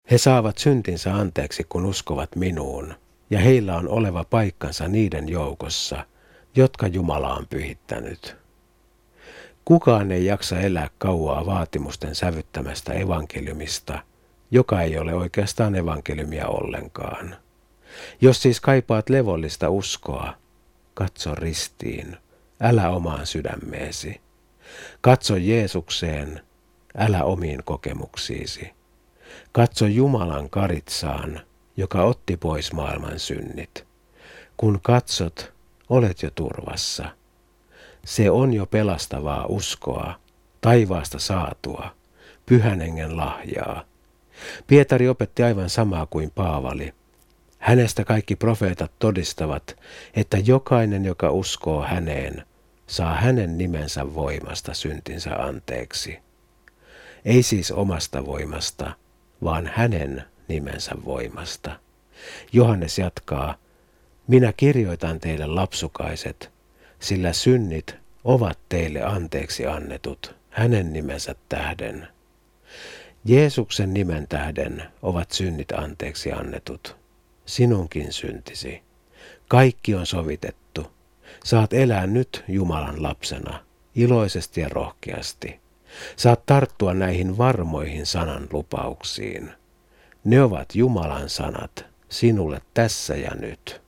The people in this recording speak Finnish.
He saavat syntinsä anteeksi, kun uskovat minuun, ja heillä on oleva paikkansa niiden joukossa, jotka Jumala on pyhittänyt. Kukaan ei jaksa elää kauaa vaatimusten sävyttämästä evankeliumista, joka ei ole oikeastaan evankeliumia ollenkaan. Jos siis kaipaat levollista uskoa, katso ristiin, älä omaan sydämeesi. Katso Jeesukseen, älä omiin kokemuksiisi. Katso Jumalan karitsaan, joka otti pois maailman synnit. Kun katsot, olet jo turvassa. Se on jo pelastavaa uskoa, taivaasta saatua, Pyhän Hengen lahjaa. Pietari opetti aivan samaa kuin Paavali. Hänestä kaikki profeetat todistavat, että jokainen, joka uskoo häneen, saa hänen nimensä voimasta syntinsä anteeksi. Ei siis omasta voimasta, vaan hänen nimensä voimasta. Johannes jatkaa, minä kirjoitan teille lapsukaiset, sillä synnit ovat teille anteeksi annetut hänen nimensä tähden. Jeesuksen nimen tähden ovat synnit anteeksi annetut, sinunkin syntisi. Kaikki on sovitettu. Saat elää nyt Jumalan lapsena, iloisesti ja rohkeasti. Saat tarttua näihin varmoihin sanan lupauksiin. Ne ovat Jumalan sanat sinulle tässä ja nyt.